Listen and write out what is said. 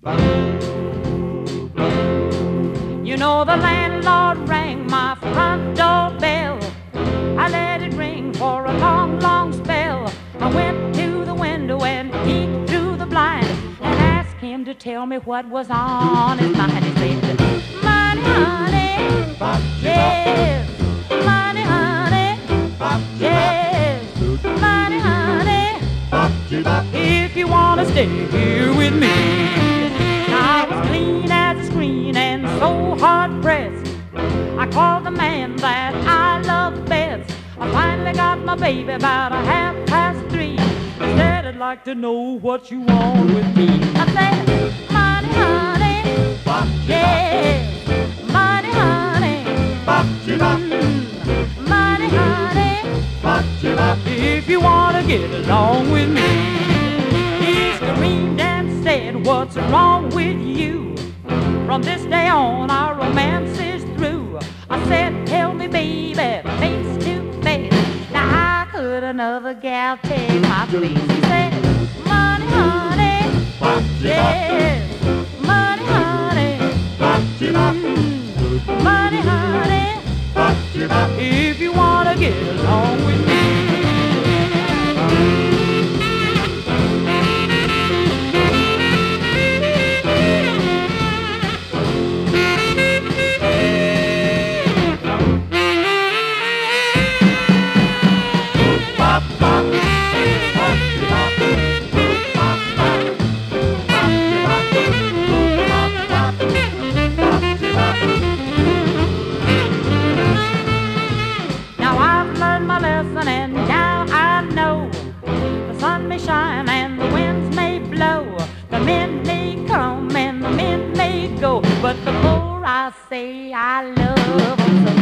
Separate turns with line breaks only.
You know the landlord rang my front door bell. I let it ring for a long, long spell. I went to the window and peeked through the blind and asked him to tell me what was on his mind. He said, "Money, honey, yes, money, honey, yes, money, honey, if you want to stay here with me." I was clean as a screen and so hard pressed. I called the man that I love best. I finally got my baby about 3:30. I said, "I'd like to know what you want with me." I said, "Money, honey, yeah, money, honey, money, honey, if you want to get along with me." He screamed and said, "What's wrong with you? From this day on, our romance is through." I said, "Tell me, baby, face to face, now how could another gal take my place?" He said, "Money, honey, yes, money, honey, money, honey, if you want to get along with me." Now I've learned my lesson and now I know the sun may shine and the winds may blow, the men may come and the men may go, but the more I say I love 'em so